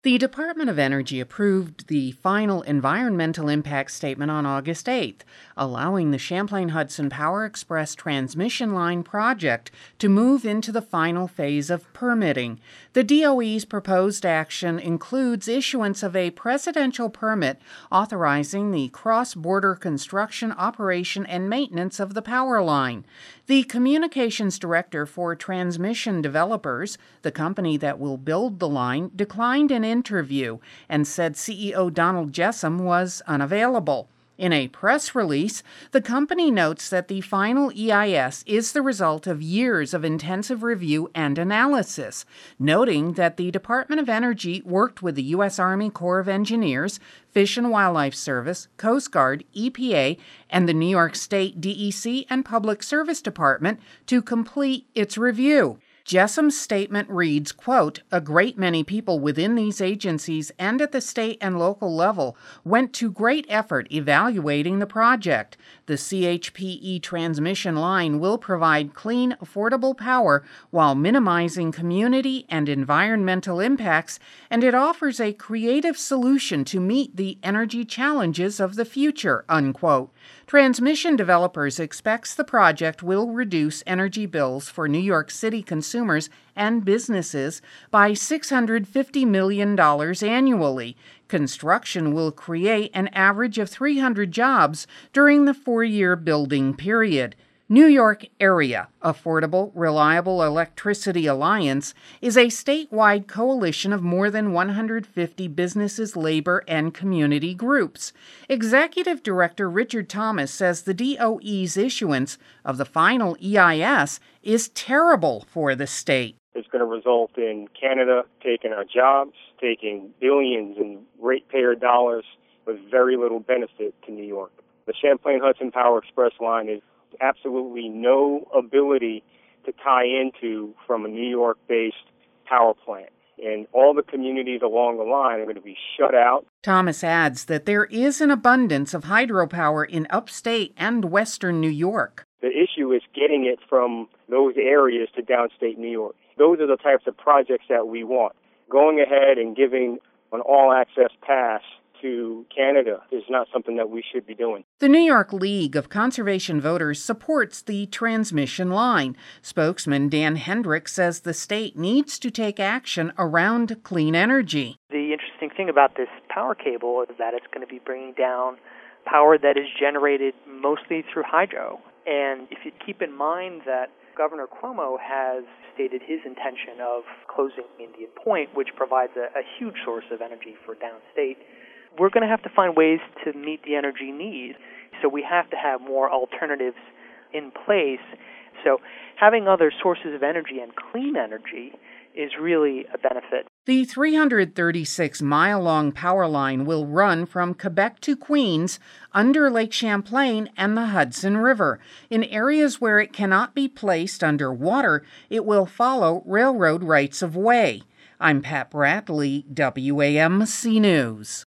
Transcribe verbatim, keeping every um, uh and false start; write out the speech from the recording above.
The Department of Energy approved the final environmental impact statement on August eighth, allowing the Champlain-Hudson Power Express transmission line project to move into the final phase of permitting. The D O E's proposed action includes issuance of a presidential permit authorizing the cross-border construction, operation, and maintenance of the power line. The communications director for Transmission Developers, the company that will build the line, declined an interview and said C E O Donald Jessam was unavailable. In a press release, the company notes that the final E I S is the result of years of intensive review and analysis, noting that the Department of Energy worked with the U S Army Corps of Engineers, Fish and Wildlife Service, Coast Guard, E P A, and the New York State D E C and Public Service Department to complete its review. Jessam's statement reads, quote, "A great many people within these agencies and at the state and local level went to great effort evaluating the project. The C H P E transmission line will provide clean, affordable power while minimizing community and environmental impacts, and it offers a creative solution to meet the energy challenges of the future," unquote. Transmission Developers expects the project will reduce energy bills for New York City consumers and businesses by six hundred fifty million dollars annually. Construction will create an average of three hundred jobs during the four-year building period. New York Area Affordable, Reliable Electricity Alliance is a statewide coalition of more than one hundred fifty businesses, labor, and community groups. Executive Director Richard Thomas says the D O E's issuance of the final E I S is terrible for the state. It's going to result in Canada taking our jobs, taking billions in ratepayer dollars with very little benefit to New York. The Champlain-Hudson Power Express line is absolutely no ability to tie into from a New York-based power plant. And all the communities along the line are going to be shut out. Thomas adds that there is an abundance of hydropower in upstate and western New York. The issue is getting it from those areas to downstate New York. Those are the types of projects that we want. Going ahead and giving an all-access pass to Canada is not something that we should be doing. The New York League of Conservation Voters supports the transmission line. Spokesman Dan Hendrick says the state needs to take action around clean energy. The interesting thing about this power cable is that it's going to be bringing down power that is generated mostly through hydro. And if you keep in mind that Governor Cuomo has stated his intention of closing Indian Point, which provides a, a huge source of energy for downstate, we're going to have to find ways to meet the energy need. So we have to have more alternatives in place. So having other sources of energy and clean energy is really a benefit. The three hundred thirty-six mile long power line will run from Quebec to Queens under Lake Champlain and the Hudson River. In areas where it cannot be placed under water, it will follow railroad rights of way. I'm Pat Bradley, W A M C News.